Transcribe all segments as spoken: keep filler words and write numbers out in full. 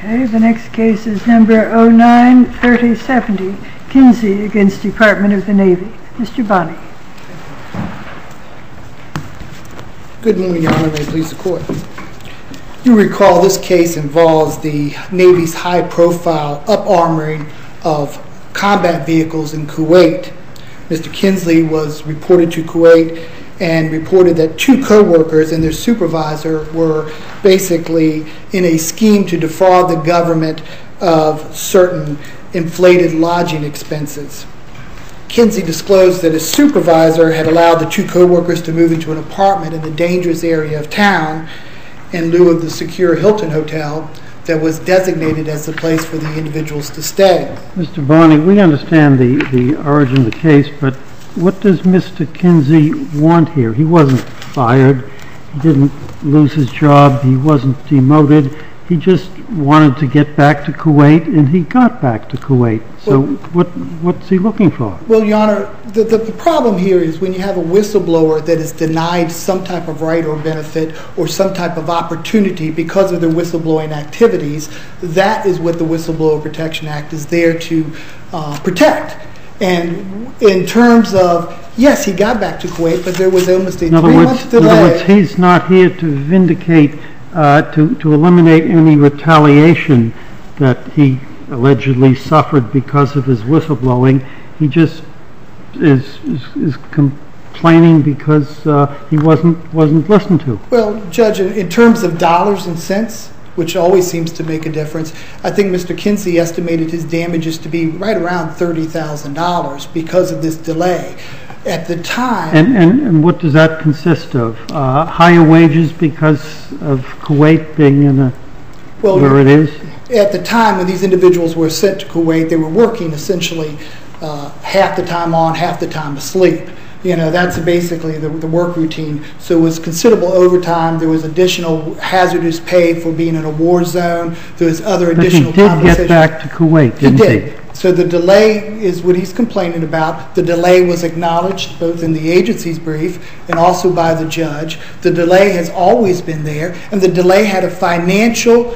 Okay, the next case is number oh nine thirty seventy, Kinsey against Department of the Navy. Mister Bonney. Good morning, Your Honor. May it please the Court. You recall this case involves the Navy's high-profile up-armoring of combat vehicles in Kuwait. Mister Kinsley was reported to Kuwait and reported that two co-workers and their supervisor were basically in a scheme to defraud the government of certain inflated lodging expenses. Kinsey disclosed that his supervisor had allowed the two co-workers to move into an apartment in a dangerous area of town in lieu of the secure Hilton Hotel that was designated as the place for the individuals to stay. Mister Bonney, we understand the, the origin of the case, but what does Mister Kinsey want here? He wasn't fired. He didn't lose his job. He wasn't demoted. He just wanted to get back to Kuwait, and he got back to Kuwait. So well, what what's he looking for? Well, Your Honor, the, the, the problem here is when you have a whistleblower that is denied some type of right or benefit or some type of opportunity because of their whistleblowing activities, that is what the Whistleblower Protection Act is there to uh, protect. And in terms of, yes, he got back to Kuwait, but there was almost a three-month delay. In other words, he's not here to vindicate, uh, to, to eliminate any retaliation that he allegedly suffered because of his whistleblowing. He just is, is, is complaining because uh, he wasn't, wasn't listened to. Well, Judge, in, in terms of dollars and cents, which always seems to make a difference, I think Mister Kinsey estimated his damages to be right around thirty thousand dollars because of this delay. At the time... And, and, and what does that consist of? Uh, higher wages because of Kuwait being in a, well, where it is? At the time when these individuals were sent to Kuwait, they were working essentially uh, half the time on, half the time asleep. You know, that's basically the, the work routine. So it was considerable overtime. There was additional hazardous pay for being in a war zone. There was other additional compensation. But he did get back to Kuwait, didn't he? He did. So the delay is what he's complaining about. The delay was acknowledged both in the agency's brief and also by the judge. The delay has always been there, and the delay had a financial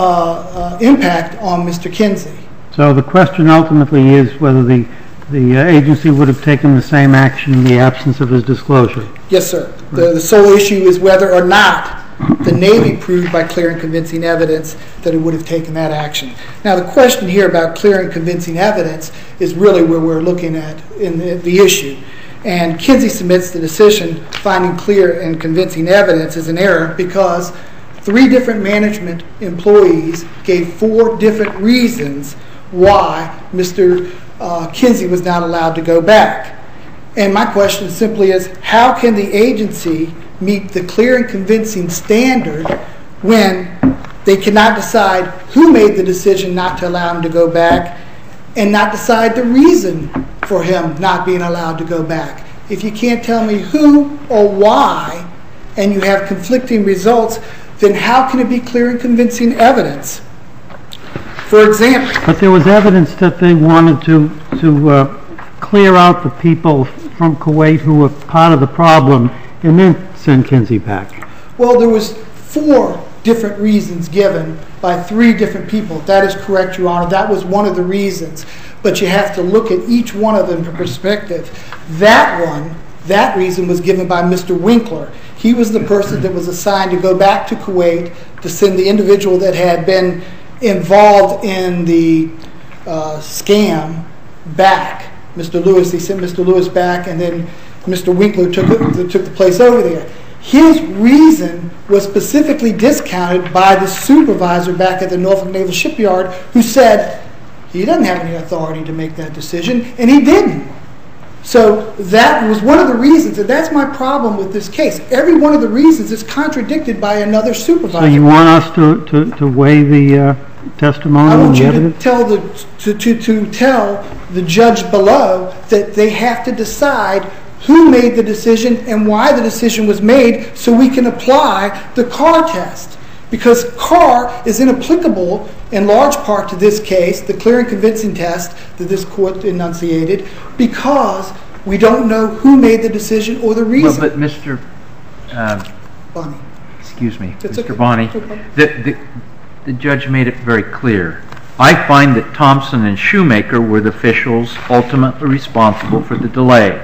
uh, uh, impact on Mister Kinsey. So the question ultimately is whether the The uh, agency would have taken the same action in the absence of his disclosure. Yes, sir. Right. The, the sole issue is whether or not the Navy proved by clear and convincing evidence that it would have taken that action. Now, the question here about clear and convincing evidence is really where we're looking at in the, the issue. And Kinsey submits the decision finding clear and convincing evidence as an error because three different management employees gave four different reasons why Mister Uh, Kinsey was not allowed to go back. And my question simply is, how can the agency meet the clear and convincing standard when they cannot decide who made the decision not to allow him to go back and not decide the reason for him not being allowed to go back? If you can't tell me who or why and you have conflicting results, then how can it be clear and convincing evidence? For example... But there was evidence that they wanted to, to uh, clear out the people from Kuwait who were part of the problem and then send Kinsey back. Well, there was four different reasons given by three different people. That is correct, Your Honor. That was one of the reasons. But you have to look at each one of them in perspective. That one, that reason was given by Mister Winkler. He was the person that was assigned to go back to Kuwait to send the individual that had been involved in the uh, scam back. Mister Lewis, he sent Mister Lewis back, and then Mister Winkler took, it, took the place over there. His reason was specifically discounted by the supervisor back at the Norfolk Naval Shipyard who said he doesn't have any authority to make that decision, and he didn't. So that was one of the reasons, and that's my problem with this case. Every one of the reasons is contradicted by another supervisor. So you want us to, to, to weigh the uh, testimony? I want and you the to tell, the, to, to, to tell the judge below that they have to decide who made the decision and why the decision was made so we can apply the Carr test. Because Carr is inapplicable in large part to this case, the clear and convincing test that this court enunciated, because we don't know who made the decision or the reason. Well, but Mister Uh, Bonney. Excuse me, It's Mister okay. Bonney. Okay. The, the, the judge made it very clear. I find that Thompson and Shoemaker were the officials ultimately responsible for the delay.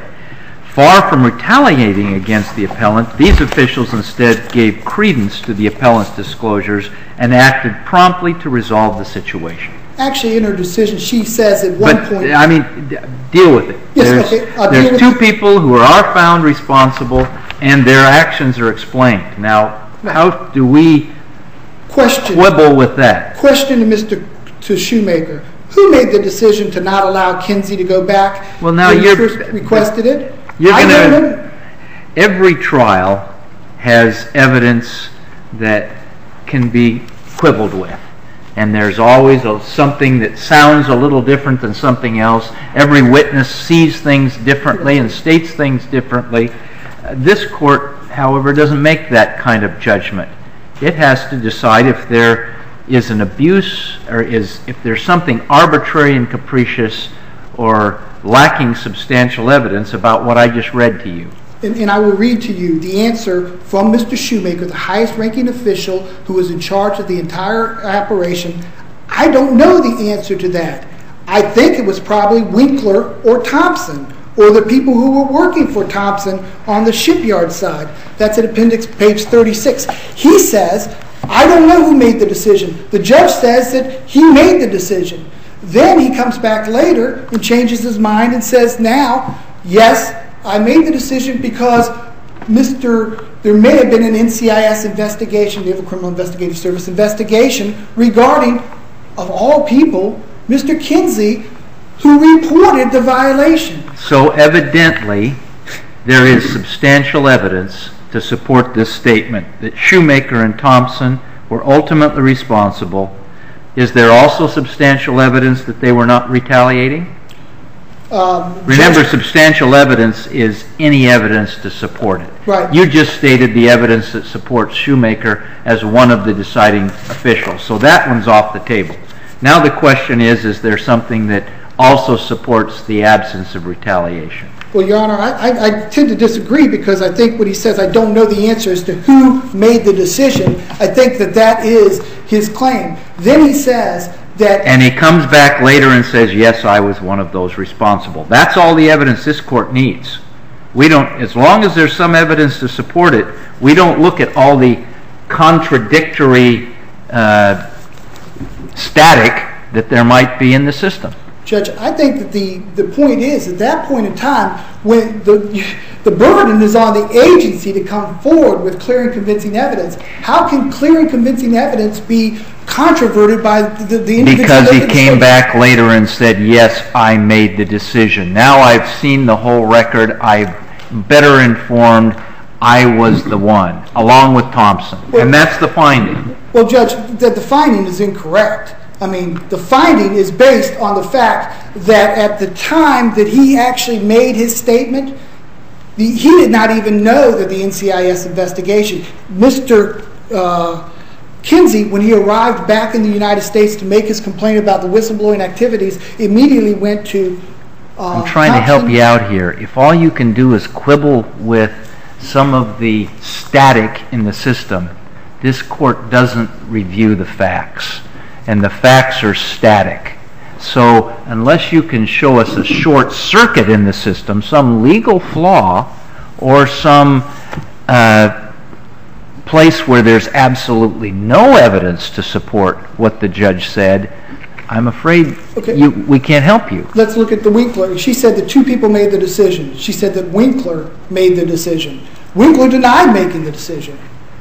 Far from retaliating against the appellant, these officials instead gave credence to the appellant's disclosures and acted promptly to resolve the situation. Actually, in her decision, she says at one but, point... I mean, d- deal with it. Yes, there's okay, I'll there's deal with two it. people who are found responsible, and their actions are explained. Now, how do we Question. quibble with that? Question to Mister to Shoemaker. Who made the decision to not allow Kinsey to go back Well, now when you you're- first requested it? You're I going don't to... know. Every trial has evidence that can be quibbled with. And there's always a, something that sounds a little different than something else. Every witness sees things differently and states things differently. Uh, this court, however, doesn't make that kind of judgment. It has to decide if there is an abuse or is if there's something arbitrary and capricious or lacking substantial evidence about what I just read to you. And, and I will read to you the answer from Mister Shoemaker, the highest ranking official who was in charge of the entire operation. I don't know the answer to that. I think it was probably Winkler or Thompson or the people who were working for Thompson on the shipyard side. That's at appendix page thirty-six. He says, I don't know who made the decision. The judge says that he made the decision. Then he comes back later and changes his mind and says now, yes, I made the decision because Mister there may have been an N C I S investigation, Naval Criminal Investigative Service investigation regarding, of all people, Mister Kinsey, who reported the violation. So evidently, there is substantial evidence to support this statement that Shoemaker and Thompson were ultimately responsible. Is there also substantial evidence that they were not retaliating? Um, Remember, Judge, substantial evidence is any evidence to support it. Right. You just stated the evidence that supports Shoemaker as one of the deciding officials. So that one's off the table. Now the question is, is there something that also supports the absence of retaliation? Well, Your Honor, I, I, I tend to disagree because I think when he says I don't know the answer as to who made the decision, I think that that is his claim. Then he says that... And he comes back later and says, yes, I was one of those responsible. That's all the evidence this court needs. We don't, as long as there's some evidence to support it, we don't look at all the contradictory uh, static that there might be in the system. Judge, I think that the, the point is, at that point in time, when the the burden is on the agency to come forward with clear and convincing evidence, how can clear and convincing evidence be controverted by the, the individual? Because he came back later and said, yes, I made the decision. Now I've seen the whole record. I'm better informed. I was the one, along with Thompson. Well, and that's the finding. Well, Judge, that the finding is incorrect. I mean, the finding is based on the fact that at the time that he actually made his statement, the, he did not even know that the N C I S investigation. Mister Uh, Kinsey, when he arrived back in the United States to make his complaint about the whistleblowing activities, immediately went to uh, I'm trying Thompson. to help you out here. If all you can do is quibble with some of the static in the system, this court doesn't review the facts. And the facts are static. So unless you can show us a short circuit in the system, some legal flaw, or some uh, place where there's absolutely no evidence to support what the judge said, I'm afraid Okay. you, we can't help you. Let's look at the Winkler. She said that two people made the decision. She said that Winkler made the decision. Winkler denied making the decision.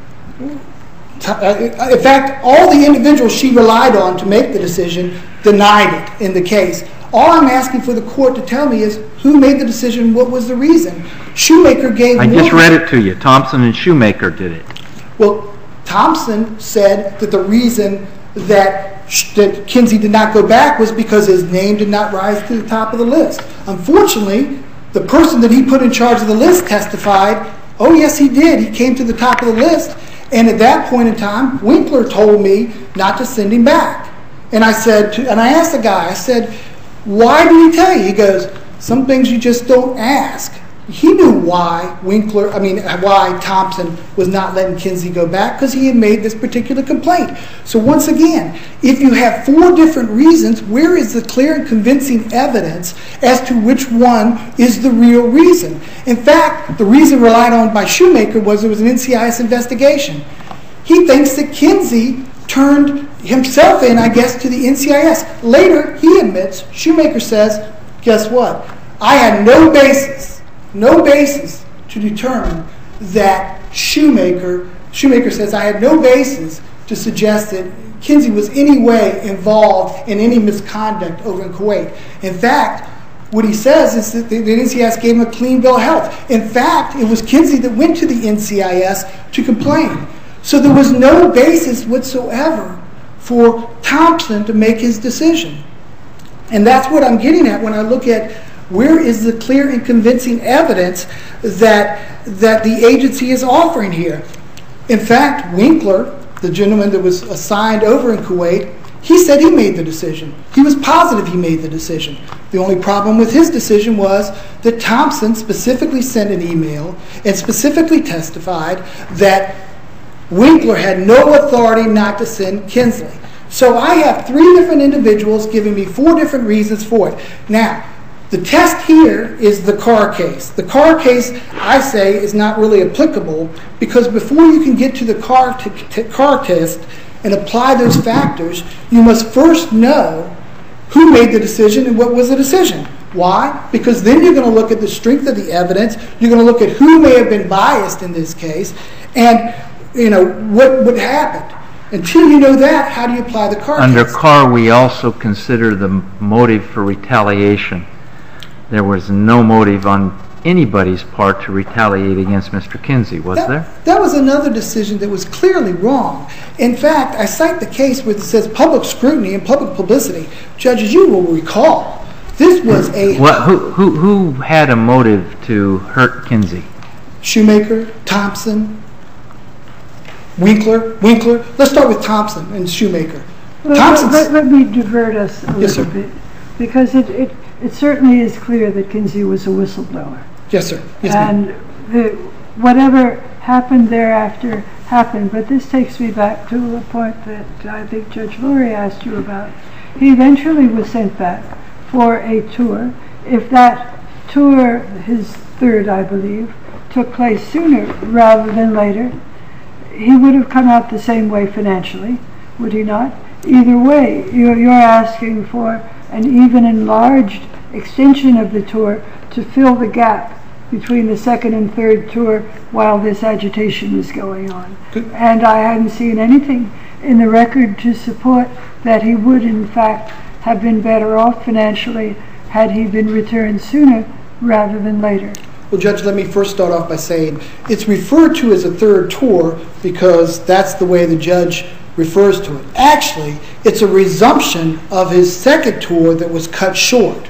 In fact, all the individuals she relied on to make the decision denied it in the case. All I'm asking for the court to tell me is who made the decision, what was the reason. Shoemaker gave... I just one- read it to you. Thompson and Shoemaker did it. Well, Thompson said that the reason that, that Kinsey did not go back was because his name did not rise to the top of the list. Unfortunately, the person that he put in charge of the list testified, oh yes he did, he came to the top of the list. And at that point in time, Winkler told me not to send him back. And I said, to, and I asked the guy, I said, why did he tell you? He goes, some things you just don't ask. he knew why Winkler, I mean, why Thompson was not letting Kinsey go back, because he had made this particular complaint. So once again, if you have four different reasons, where is the clear and convincing evidence as to which one is the real reason? In fact, the reason relied on by Shoemaker was there was an N C I S investigation. He thinks that Kinsey turned himself in, I guess, to the N C I S. Later, he admits, Shoemaker says, guess what? I had no basis, no basis to determine that Shoemaker, Shoemaker says, I had no basis to suggest that Kinsey was any way involved in any misconduct over in Kuwait. In fact, what he says is that the, the N C I S gave him a clean bill of health. In fact, it was Kinsey that went to the N C I S to complain. So there was no basis whatsoever for Thompson to make his decision. And that's what I'm getting at when I look at where is the clear and convincing evidence that, that the agency is offering here. In fact, Winkler, the gentleman that was assigned over in Kuwait, he said he made the decision. He was positive he made the decision. The only problem with his decision was that Thompson specifically sent an email and specifically testified that Winkler had no authority not to send Kinsley. So I have three different individuals giving me four different reasons for it. Now, the test here is the Carr case. The Carr case, I say, is not really applicable because before you can get to the Carr, t- t- Carr test and apply those factors, you must first know who made the decision and what was the decision. Why? Because then you're going to look at the strength of the evidence. You're going to look at who may have been biased in this case and, you know, what would happen. Until you know that, how do you apply the Carr Under test? Carr, we also consider the motive for retaliation. There was no motive on anybody's part to retaliate against Mister Kinsey, was that, there? That was another decision that was clearly wrong. In fact, I cite the case where it says public scrutiny and public publicity. Judges, you will recall, this was a... What, who, who, who had a motive to hurt Kinsey? Shoemaker, Thompson, Winkler, Winkler. Let's start with Thompson and Shoemaker. Well, Thompson's... let, let me divert us a Yes, little sir. bit, because it, it, it certainly is clear that Kinsey was a whistleblower. Yes, sir. Yes, ma'am. And the, whatever happened thereafter happened, but this takes me back to a point that I think Judge Lurie asked you about. He eventually was sent back for a tour. If that tour, his third, I believe, took place sooner rather than later, he would have come out the same way financially, would he not? Either way, you're, you're asking for an even enlarged extension of the tour to fill the gap between the second and third tour while this agitation was going on. Good. And I hadn't seen anything in the record to support that he would in fact have been better off financially had he been returned sooner rather than later. Well, Judge, let me first start off by saying it's referred to as a third tour because that's the way the judge refers to it. Actually, it's a resumption of his second tour that was cut short.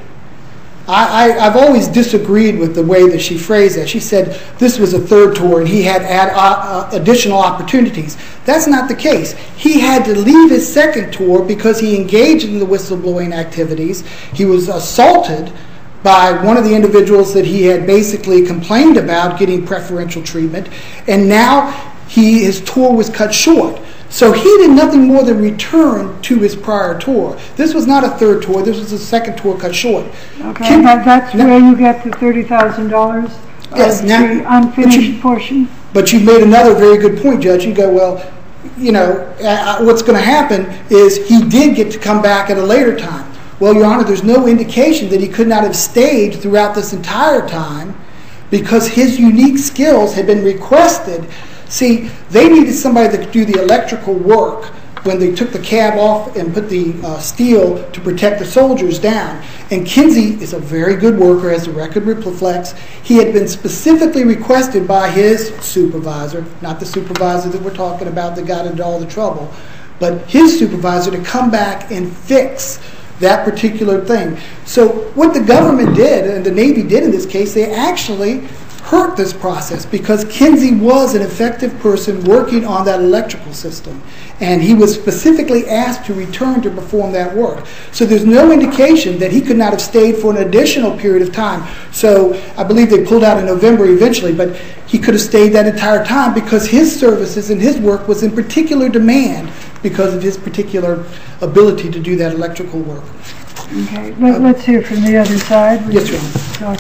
I, I, I've always disagreed with the way that she phrased that. She said this was a third tour and he had add, uh, uh, additional opportunities. That's not the case. He had to leave his second tour because he engaged in the whistleblowing activities. He was assaulted by one of the individuals that he had basically complained about getting preferential treatment, and now he, his tour was cut short. So he did nothing more than return to his prior tour. This was not a third tour. This was a second tour cut short. Okay, Can, that, that's now, where you get the thirty thousand dollars yes, of now, the unfinished but you, portion. But you made another very good point, Judge. You go, well, you know, uh, what's going to happen is he did get to come back at a later time. Well, Your Honor, there's no indication that he could not have stayed throughout this entire time because his unique skills had been requested. See, they needed somebody that could do the electrical work when they took the cab off and put the uh, steel to protect the soldiers down. And Kinsey is a very good worker, as the record reflects. He had been specifically requested by his supervisor, not the supervisor that we're talking about that got into all the trouble, but his supervisor to come back and fix that particular thing. So what the government did, and the Navy did in this case, they actually hurt this process because Kinsey was an effective person working on that electrical system, and he was specifically asked to return to perform that work. So there's no indication that he could not have stayed for an additional period of time. So I believe they pulled out in November eventually, but he could have stayed that entire time because his services and his work was in particular demand because of his particular ability to do that electrical work. Okay, Let, um, let's hear from the other side. Yes, Your Honor.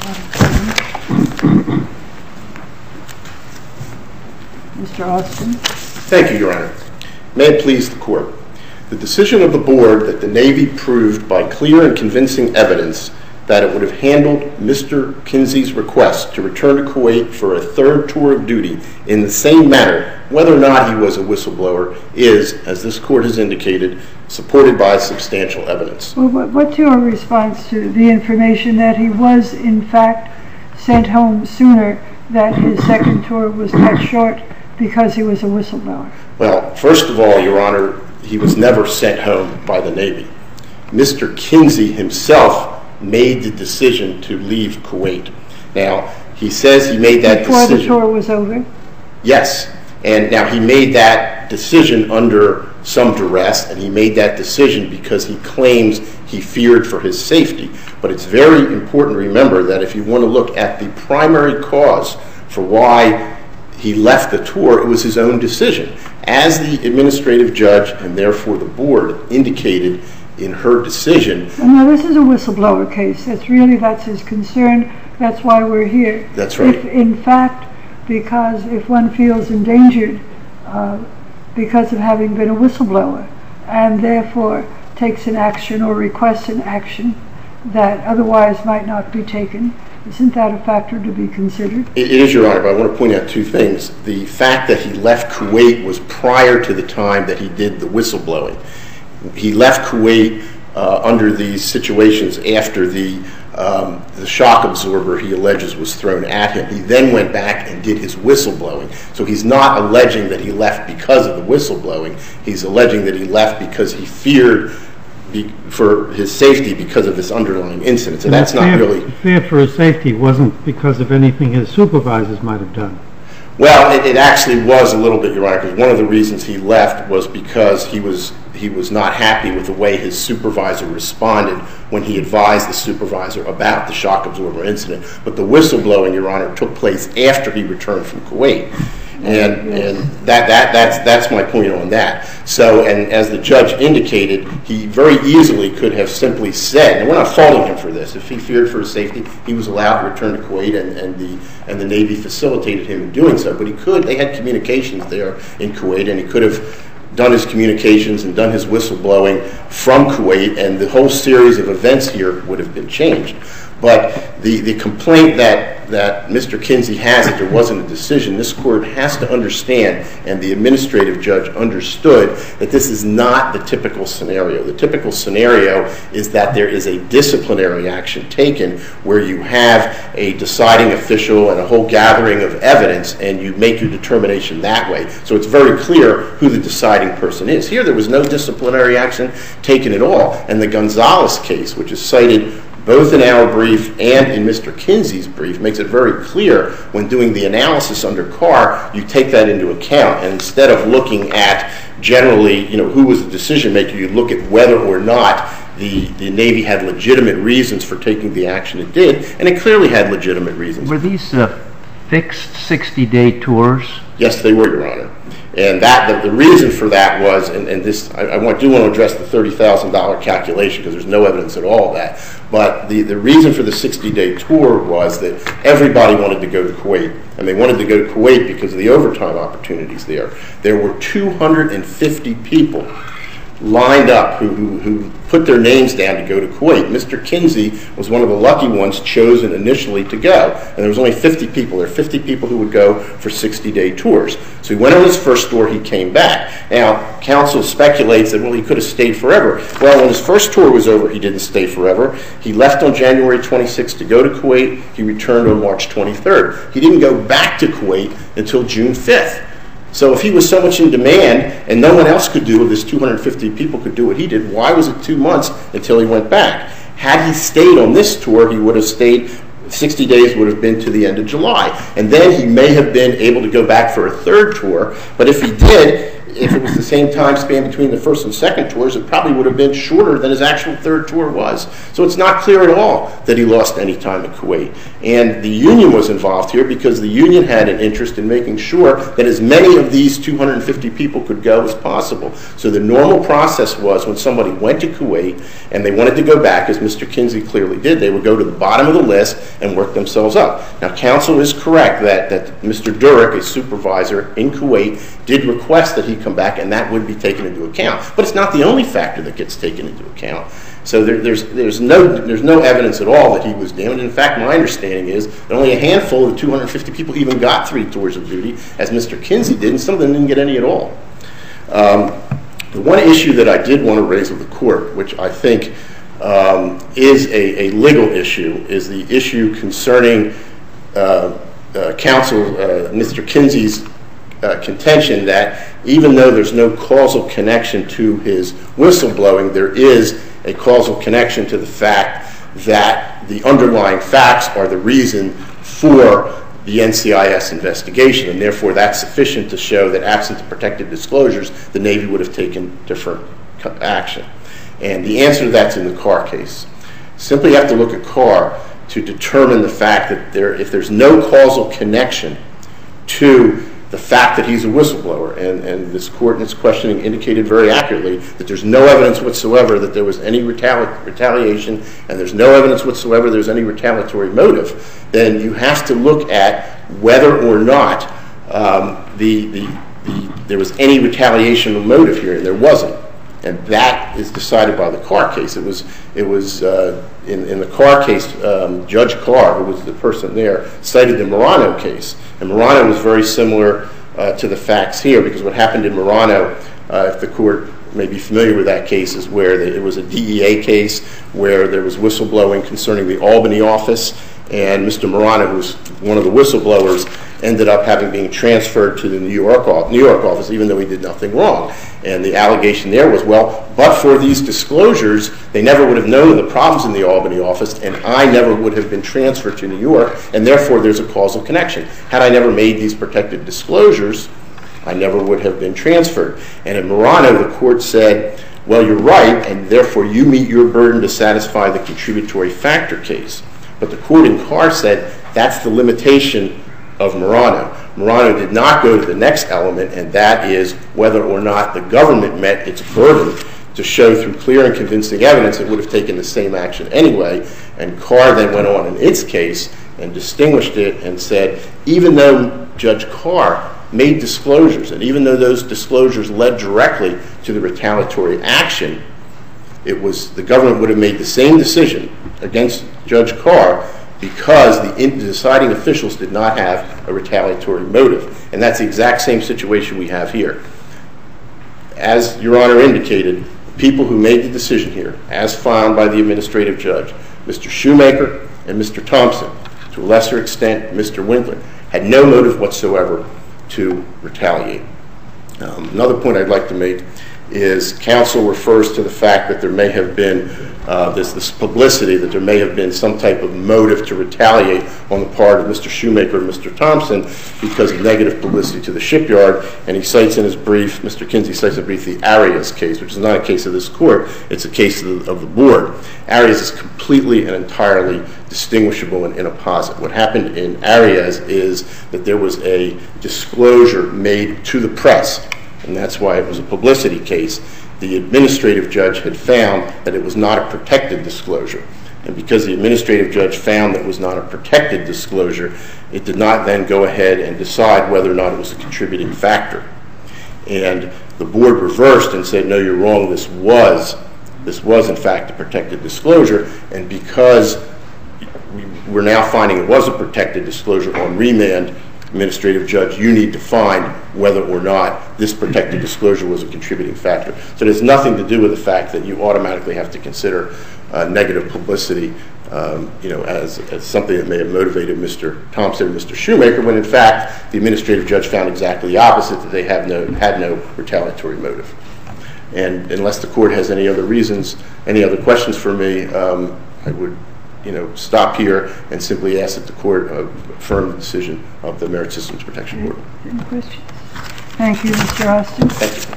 Mister Austin. Thank you, Your Honor. May it please the Court. The decision of the Board that the Navy proved by clear and convincing evidence that it would have handled Mister Kinsey's request to return to Kuwait for a third tour of duty in the same manner, whether or not he was a whistleblower, is, as this Court has indicated, supported by substantial evidence. Well, what's your response to the information that he was, in fact, sent home sooner, that his second tour was cut short because he was a whistleblower? Well, first of all, Your Honor, he was never sent home by the Navy. Mister Kinsey himself made the decision to leave Kuwait. Now, he says he made that Before decision. Before the tour was over? Yes. And now he made that decision under some duress, and he made that decision because he claims he feared for his safety. But it's very important to remember that if you want to look at the primary cause for why he left the tour, it was his own decision. As the administrative judge, and therefore the Board, indicated in her decision. Now, this is a whistleblower case. That's really, that's his concern. That's why we're here. That's right. If, in fact, because if one feels endangered uh, because of having been a whistleblower and therefore takes an action or requests an action that otherwise might not be taken, isn't that a factor to be considered? It is, Your Honor, but I want to point out two things. The fact that he left Kuwait was prior to the time that he did the whistleblowing. He left Kuwait uh, under these situations after the um, the shock absorber he alleges was thrown at him. He then went back and did his whistleblowing. So he's not alleging that he left because of the whistleblowing. He's alleging that he left because he feared be, for his safety because of this underlying incident. So and that's not fear, really... Fear for his safety wasn't because of anything his supervisors might have done. Well, it, it actually was a little bit, Your Honor, because one of the reasons he left was because he was he was not happy with the way his supervisor responded when he advised the supervisor about the shock absorber incident. But the whistleblowing, Your Honor, took place after he returned from Kuwait. And and that, that that's that's my point on that. So, and as the judge indicated, he very easily could have simply said, and we're not faulting him for this, if he feared for his safety, he was allowed to return to Kuwait, and, and the and the Navy facilitated him in doing so. But he could, they had communications there in Kuwait, and he could have done his communications and done his whistleblowing from Kuwait, and the whole series of events here would have been changed. But the, the complaint that, that Mister Kinsey has that there wasn't a decision, this Court has to understand, and the administrative judge understood, that this is not the typical scenario. The typical scenario is that there is a disciplinary action taken where you have a deciding official and a whole gathering of evidence, and you make your determination that way. So it's very clear who the deciding person is. Here there was no disciplinary action taken at all. And the Gonzalez case, which is cited both in our brief and in Mister Kinsey's brief, makes it very clear when doing the analysis under Carr, you take that into account. And instead of looking at generally, you know, who was the decision maker, you look at whether or not the, the Navy had legitimate reasons for taking the action it did, and it clearly had legitimate reasons. Were these uh, fixed sixty-day tours? Yes, they were, Your Honor. And that the, the reason for that was, and, and this, I, I want, do want to address the thirty thousand dollars calculation because there's no evidence at all of that. But the, the reason for the sixty-day tour was that everybody wanted to go to Kuwait. And they wanted to go to Kuwait because of the overtime opportunities there. There were two hundred fifty people lined up who, who, who put their names down to go to Kuwait. Mister Kinsey was one of the lucky ones chosen initially to go. And there was only fifty people. There were fifty people who would go for sixty-day tours. So he went on his first tour, he came back. Now, counsel speculates that, well, he could have stayed forever. Well, when his first tour was over, he didn't stay forever. He left on January twenty-sixth to go to Kuwait. He returned on March twenty-third. He didn't go back to Kuwait until June fifth. So if he was so much in demand and no one else could do it, this two hundred fifty people could do what he did, why was it two months until he went back? Had he stayed on this tour, he would have stayed sixty days would have been to the end of July. And then he may have been able to go back for a third tour, but if he did, if it was the same time span between the first and second tours, it probably would have been shorter than his actual third tour was. So it's not clear at all that he lost any time in Kuwait. And the union was involved here because the union had an interest in making sure that as many of these two hundred fifty people could go as possible. So the normal process was when somebody went to Kuwait and they wanted to go back, as Mister Kinsey clearly did, they would go to the bottom of the list and work themselves up. Now, counsel is correct that, that Mister Durek, a supervisor in Kuwait, did request that he come back, and that would be taken into account. But it's not the only factor that gets taken into account. So there, there's, there's, no, there's no evidence at all that he was damaged. In fact, my understanding is that only a handful of the two hundred fifty people even got three tours of duty, as Mister Kinsey did, and some of them didn't get any at all. Um, the one issue that I did want to raise with the court, which I think um, is a, a legal issue, is the issue concerning uh, uh, counsel, uh, Mister Kinsey's Uh, contention that even though there's no causal connection to his whistleblowing, there is a causal connection to the fact that the underlying facts are the reason for the N C I S investigation, and therefore that's sufficient to show that absent the protected disclosures, the Navy would have taken different action. And the answer to that's in the Carr case. Simply have to look at Carr to determine the fact that there, if there's no causal connection to the fact that he's a whistleblower, and, and this court in its questioning indicated very accurately that there's no evidence whatsoever that there was any retali retaliation, and there's no evidence whatsoever there's any retaliatory motive, then you have to look at whether or not um, the, the, the, there was any retaliation motive here, and there wasn't. And that is decided by the Carr case. It was, it was uh, in, in the Carr case, um, Judge Carr, who was the person there, cited the Marano case. And Marano was very similar uh, to the facts here, because what happened in Marano, uh, if the court may be familiar with that case, is where the, it was a D E A case where there was whistleblowing concerning the Albany office, and Mister Marano, who was one of the whistleblowers, ended up having been transferred to the New York, New York office, even though he did nothing wrong. And the allegation there was, well, but for these disclosures, they never would have known the problems in the Albany office, and I never would have been transferred to New York, and therefore there's a causal connection. Had I never made these protected disclosures, I never would have been transferred. And in Marano, the court said, well, you're right, and therefore you meet your burden to satisfy the contributory factor case. But the court in Carr said that's the limitation of Marano. Marano did not go to the next element, and that is whether or not the government met its burden to show through clear and convincing evidence it would have taken the same action anyway. And Carr then went on in its case and distinguished it and said, even though Judge Carr made disclosures, and even though those disclosures led directly to the retaliatory action, it was the government would have made the same decision against Judge Carr because the deciding officials did not have a retaliatory motive. And that's the exact same situation we have here. As Your Honor indicated, the people who made the decision here, as found by the administrative judge, Mister Shoemaker and Mister Thompson, to a lesser extent Mister Winkler, had no motive whatsoever to retaliate. Um, another point I'd like to make is counsel refers to the fact that there may have been uh, this, this publicity, that there may have been some type of motive to retaliate on the part of Mister Shoemaker and Mister Thompson because of negative publicity to the shipyard. And he cites in his brief, Mister Kinsey cites in his brief, the Arias case, which is not a case of this court, it's a case of the, of the board. Arias is completely and entirely distinguishable and inapposite. What happened in Arias is that there was a disclosure made to the press, and that's why it was a publicity case. The administrative judge had found that it was not a protected disclosure. And because the administrative judge found that it was not a protected disclosure, it did not then go ahead and decide whether or not it was a contributing factor. And the board reversed and said, no, you're wrong, this was, this was in fact a protected disclosure, and because we're now finding it was a protected disclosure on remand, administrative judge, you need to find whether or not this protected disclosure was a contributing factor. So it has nothing to do with the fact that you automatically have to consider uh, negative publicity um, you know, as, as something that may have motivated Mister Thompson and Mister Shoemaker, when in fact the administrative judge found exactly the opposite, that they have no, had no retaliatory motive. And unless the court has any other reasons, any other questions for me, um, I would you know, stop here and simply ask that the court uh, affirm the decision of the Merit Systems Protection Board. Any questions? Thank you, Mister Austin. Thank you.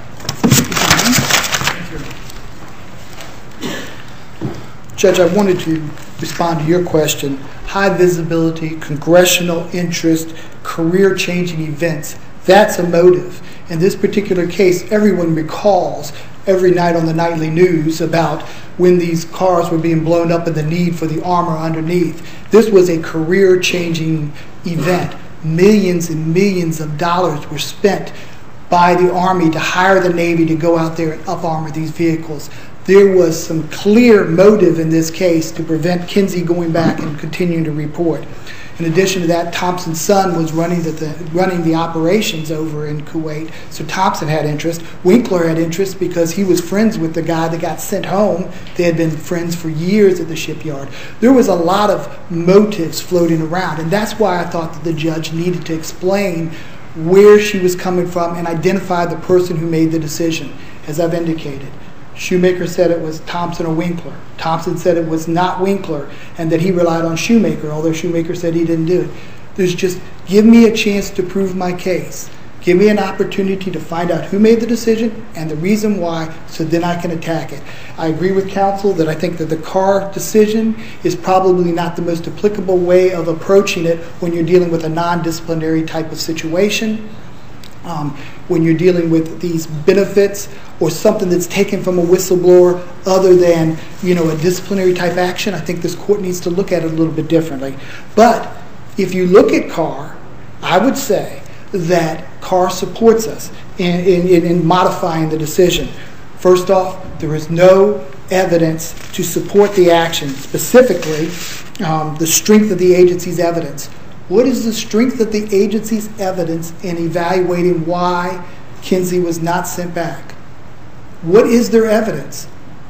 Judge, I wanted to respond to your question. High visibility, congressional interest, career-changing events, that's a motive. In this particular case, everyone recalls every night on the nightly news about when these cars were being blown up and the need for the armor underneath. This was a career-changing event. Millions and millions of dollars were spent by the Army to hire the Navy to go out there and up-armor these vehicles. There was some clear motive in this case to prevent Kinsey going back and continuing to report. In addition to that, Thompson's son was running the, the, running the operations over in Kuwait, so Thompson had interest. Winkler had interest because he was friends with the guy that got sent home. They had been friends for years at the shipyard. There was a lot of motives floating around, and that's why I thought that the judge needed to explain where she was coming from and identify the person who made the decision, as I've indicated. Shoemaker said it was Thompson or Winkler. Thompson said it was not Winkler and that he relied on Shoemaker, although Shoemaker said he didn't do it. There's just, give me a chance to prove my case. Give me an opportunity to find out who made the decision and the reason why, so then I can attack it. I agree with counsel that I think that the Carr decision is probably not the most applicable way of approaching it when you're dealing with a non-disciplinary type of situation. Um, when you're dealing with these benefits or something that's taken from a whistleblower other than, you know, a disciplinary type action, I think this court needs to look at it a little bit differently. But if you look at Carr, I would say that Carr supports us in, in, in modifying the decision. First off, there is no evidence to support the action, specifically um, the strength of the agency's evidence. What is the strength of the agency's evidence in evaluating why Kinsey was not sent back? What is their evidence?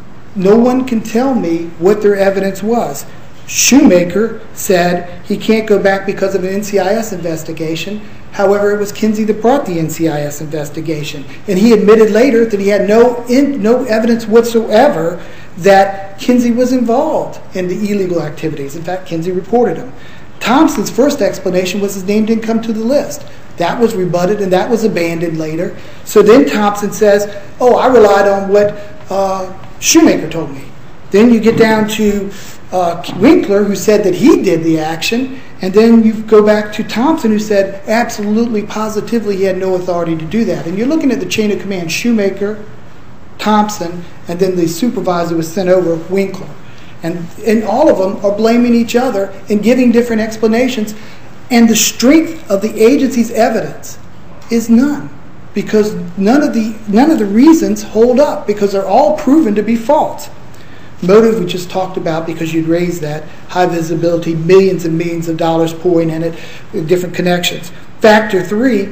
No one can tell me what their evidence was. Shoemaker said he can't go back because of an N C I S investigation. However, it was Kinsey that brought the N C I S investigation. And he admitted later that he had no, in, no evidence whatsoever that Kinsey was involved in the illegal activities. In fact, Kinsey reported him. Thompson's first explanation was his name didn't come to the list. That was rebutted and that was abandoned later. So then Thompson says, oh, I relied on what uh, Shoemaker told me. Then you get down to uh, Winkler, who said that he did the action, and then you go back to Thompson, who said absolutely, positively he had no authority to do that. And you're looking at the chain of command, Shoemaker, Thompson, and then the supervisor was sent over, Winkler. And, and all of them are blaming each other and giving different explanations. And the strength of the agency's evidence is none, because none of the none of the reasons hold up, because they're all proven to be false. Motive we just talked about, because you'd raised that. High visibility, millions and millions of dollars pouring in it, different connections. Factor three,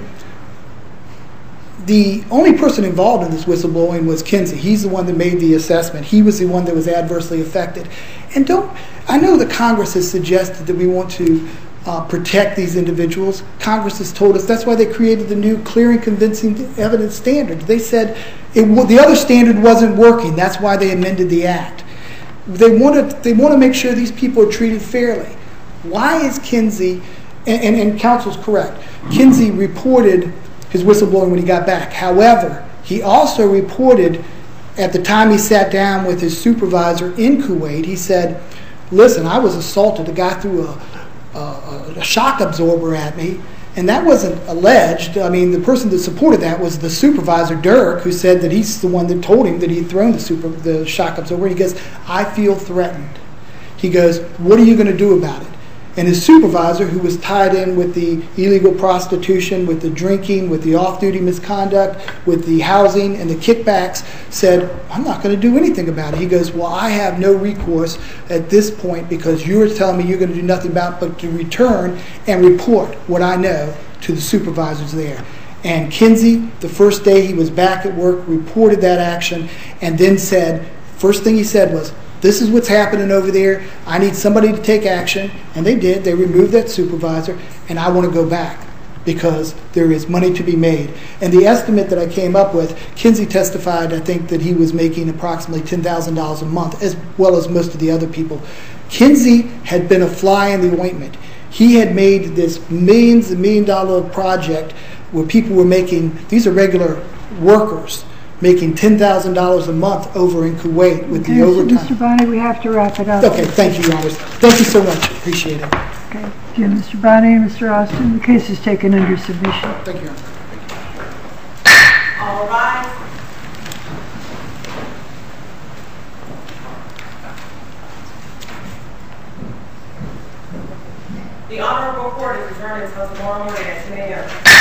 the only person involved in this whistleblowing was Kinsey. He's the one that made the assessment. He was the one that was adversely affected. And don't, I know the Congress has suggested that we want to uh, protect these individuals. Congress has told us that's why they created the new clear and convincing evidence standard. They said it, the other standard wasn't working. That's why they amended the act. They want to, they want to make sure these people are treated fairly. Why is Kinsey, and, and, and counsel's correct, Kinsey reported his whistleblowing when he got back. However, he also reported at the time he sat down with his supervisor in Kuwait, he said, listen, I was assaulted. A guy threw a, a, a shock absorber at me, and that wasn't alleged. I mean, the person that supported that was the supervisor, Dirk, who said that he's the one that told him that he'd thrown the, super, the shock absorber. He goes, I feel threatened. He goes, what are you going to do about it? And his supervisor, who was tied in with the illegal prostitution, with the drinking, with the off-duty misconduct, with the housing and the kickbacks, said, I'm not going to do anything about it. He goes, well, I have no recourse at this point because you're telling me you're going to do nothing about it but to return and report what I know to the supervisors there. And Kinsey, the first day he was back at work, reported that action and then said, first thing he said was, this is what's happening over there. I need somebody to take action. And they did. They removed that supervisor. And I want to go back because there is money to be made. And the estimate that I came up with, Kinsey testified, I think, that he was making approximately ten thousand dollars a month, as well as most of the other people. Kinsey had been a fly in the ointment. He had made this millions and million dollar project where people were making, these are regular workers, making ten thousand dollars a month over in Kuwait with Okay, the so overtime. Mister Bonney, we have to wrap it up. Okay, thank you, Your Honors. Thank you so much. Appreciate it. Okay, thank you, Mister Bonney, Mister Austin. The case is taken under submission. Thank you, Your Honor. All rise. The Honorable Court is adjourned until tomorrow morning at ten a m